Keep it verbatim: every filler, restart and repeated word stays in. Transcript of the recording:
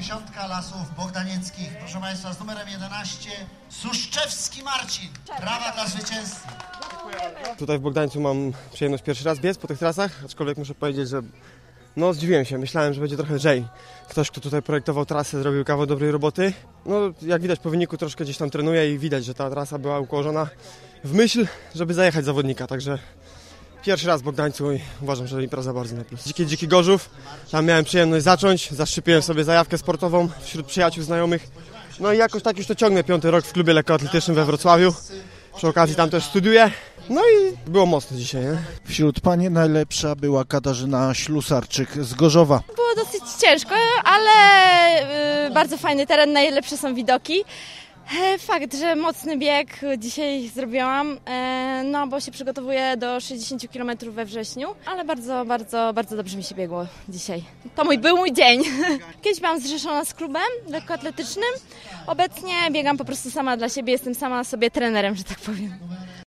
dziesiątka Lasów Bogdanieckich. Proszę Państwa, z numerem jedenaście Suszczewski Marcin. Brawa dla zwycięzcy. Tutaj w Bogdańcu mam przyjemność pierwszy raz biec po tych trasach, aczkolwiek muszę powiedzieć, że no zdziwiłem się, myślałem, że będzie trochę lżej. Ktoś, kto tutaj projektował trasę, zrobił kawał dobrej roboty. No jak widać po wyniku troszkę gdzieś tam trenuje i widać, że ta trasa była ułożona w myśl, żeby zajechać zawodnika, także pierwszy raz w Bogdańcu i uważam, że impreza bardzo na plus. Dziki, dziki Gorzów, tam miałem przyjemność zacząć, zaszczypiłem sobie zajawkę sportową wśród przyjaciół, znajomych. No i jakoś tak już to ciągnę, piąty rok w klubie lekkoatletycznym we Wrocławiu. Przy okazji tam też studiuję. No i było mocno dzisiaj, nie? Wśród pani najlepsza była Katarzyna Ślusarczyk z Gorzowa. Było dosyć ciężko, ale y, bardzo fajny teren, najlepsze są widoki. E, fakt, że mocny bieg dzisiaj zrobiłam, e, no bo się przygotowuję do sześćdziesięciu kilometrów we wrześniu, ale bardzo, bardzo, bardzo dobrze mi się biegło dzisiaj. To mój, był mój dzień. Kiedyś byłam zrzeszona z klubem lekkoatletycznym, obecnie biegam po prostu sama dla siebie, jestem sama sobie trenerem, że tak powiem.